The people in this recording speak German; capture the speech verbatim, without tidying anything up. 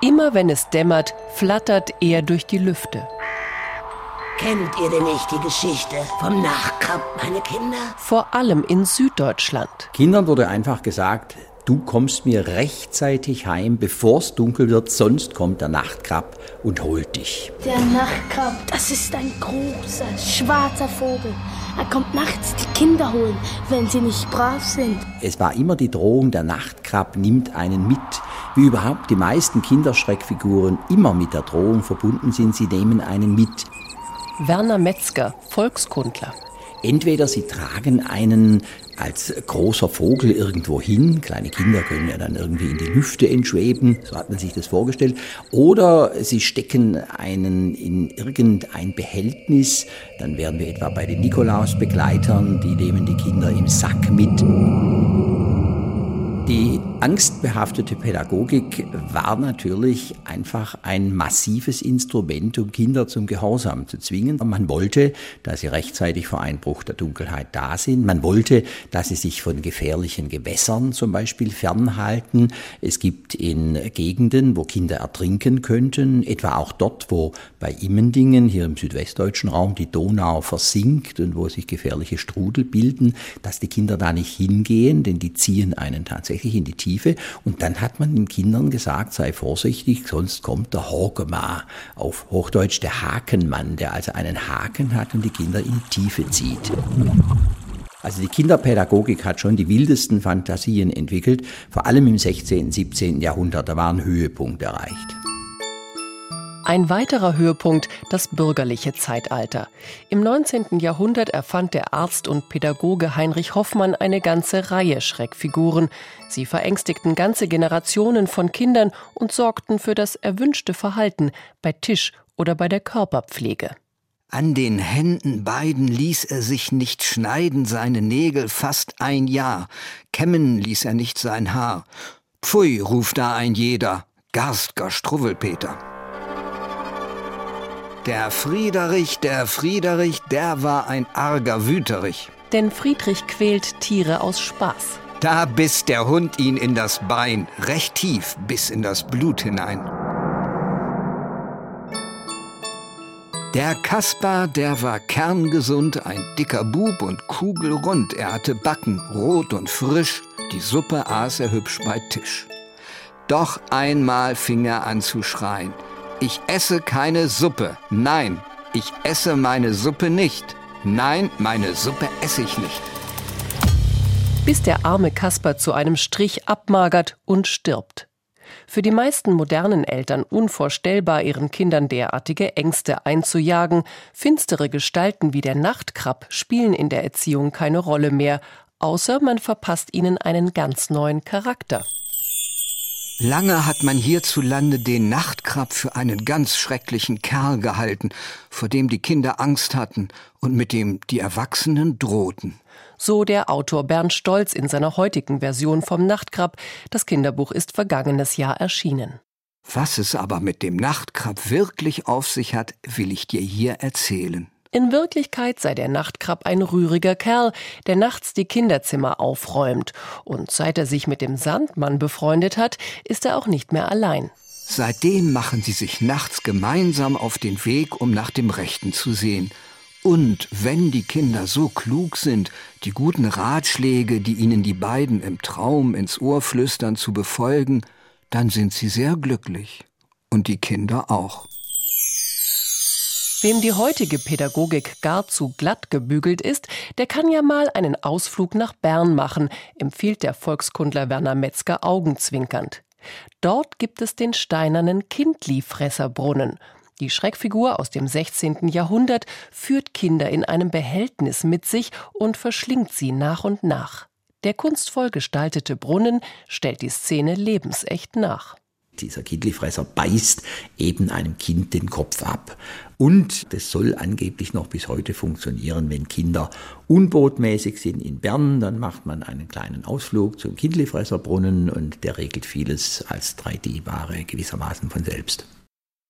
Immer wenn es dämmert, flattert er durch die Lüfte. Kennt ihr denn nicht die Geschichte vom Nachtkrab, meine Kinder? Vor allem in Süddeutschland. Kindern wurde einfach gesagt, du kommst mir rechtzeitig heim, bevor es dunkel wird, sonst kommt der Nachtkrab und holt dich. Der Nachtkrab, das ist ein großer, schwarzer Vogel. Er kommt nachts die Kinder holen, wenn sie nicht brav sind. Es war immer die Drohung, der Nachtkrab nimmt einen mit. Wie überhaupt die meisten Kinderschreckfiguren immer mit der Drohung verbunden sind, sie nehmen einen mit. Werner Metzger, Volkskundler. Entweder sie tragen einen als großer Vogel irgendwo hin, kleine Kinder können ja dann irgendwie in die Lüfte entschweben, so hat man sich das vorgestellt, oder sie stecken einen in irgendein Behältnis, dann wären wir etwa bei den Nikolausbegleitern, die nehmen die Kinder im Sack mit. Die angstbehaftete Pädagogik war natürlich einfach ein massives Instrument, um Kinder zum Gehorsam zu zwingen. Man wollte, dass sie rechtzeitig vor Einbruch der Dunkelheit da sind. Man wollte, dass sie sich von gefährlichen Gewässern zum Beispiel fernhalten. Es gibt in Gegenden, wo Kinder ertrinken könnten, etwa auch dort, wo bei Immendingen, hier im südwestdeutschen Raum, die Donau versinkt und wo sich gefährliche Strudel bilden, dass die Kinder da nicht hingehen, denn die ziehen einen tatsächlich in die Tiefe. Und dann hat man den Kindern gesagt, sei vorsichtig, sonst kommt der Horgema, auf Hochdeutsch der Hakenmann, der also einen Haken hat und die Kinder in die Tiefe zieht. Also die Kinderpädagogik hat schon die wildesten Fantasien entwickelt, vor allem im sechzehnten, siebzehnten Jahrhundert, da war ein Höhepunkt erreicht. Ein weiterer Höhepunkt, das bürgerliche Zeitalter. Im neunzehnten Jahrhundert erfand der Arzt und Pädagoge Heinrich Hoffmann eine ganze Reihe Schreckfiguren. Sie verängstigten ganze Generationen von Kindern und sorgten für das erwünschte Verhalten bei Tisch oder bei der Körperpflege. An den Händen beiden ließ er sich nicht schneiden, seine Nägel fast ein Jahr. Kämmen ließ er nicht sein Haar. Pfui, ruft da ein jeder, garstger Struwwelpeter. Der Friederich, der Friederich, der war ein arger Wüterich. Denn Friedrich quält Tiere aus Spaß. Da biss der Hund ihn in das Bein, recht tief bis in das Blut hinein. Der Kaspar, der war kerngesund, ein dicker Bub und kugelrund. Er hatte Backen, rot und frisch, die Suppe aß er hübsch bei Tisch. Doch einmal fing er an zu schreien. Ich esse keine Suppe. Nein, ich esse meine Suppe nicht. Nein, meine Suppe esse ich nicht. Bis der arme Kaspar zu einem Strich abmagert und stirbt. Für die meisten modernen Eltern unvorstellbar, ihren Kindern derartige Ängste einzujagen. Finstere Gestalten wie der Nachtkrab spielen in der Erziehung keine Rolle mehr, außer man verpasst ihnen einen ganz neuen Charakter. Lange hat man hierzulande den Nachtkrab für einen ganz schrecklichen Kerl gehalten, vor dem die Kinder Angst hatten und mit dem die Erwachsenen drohten. So der Autor Bernd Stolz in seiner heutigen Version vom Nachtkrab. Das Kinderbuch ist vergangenes Jahr erschienen. Was es aber mit dem Nachtkrab wirklich auf sich hat, will ich dir hier erzählen. In Wirklichkeit sei der Nachtkrab ein rühriger Kerl, der nachts die Kinderzimmer aufräumt. Und seit er sich mit dem Sandmann befreundet hat, ist er auch nicht mehr allein. Seitdem machen sie sich nachts gemeinsam auf den Weg, um nach dem Rechten zu sehen. Und wenn die Kinder so klug sind, die guten Ratschläge, die ihnen die beiden im Traum ins Ohr flüstern, zu befolgen, dann sind sie sehr glücklich. Und die Kinder auch. Wem die heutige Pädagogik gar zu glatt gebügelt ist, der kann ja mal einen Ausflug nach Bern machen, empfiehlt der Volkskundler Werner Metzger augenzwinkernd. Dort gibt es den steinernen Kindlifresserbrunnen. Die Schreckfigur aus dem sechzehnten Jahrhundert führt Kinder in einem Behältnis mit sich und verschlingt sie nach und nach. Der kunstvoll gestaltete Brunnen stellt die Szene lebensecht nach. Dieser Kindlifresser beißt eben einem Kind den Kopf ab. Und das soll angeblich noch bis heute funktionieren, wenn Kinder unbotmäßig sind in Bern, dann macht man einen kleinen Ausflug zum Kindlifresserbrunnen und der regelt vieles als drei D-Ware gewissermaßen von selbst.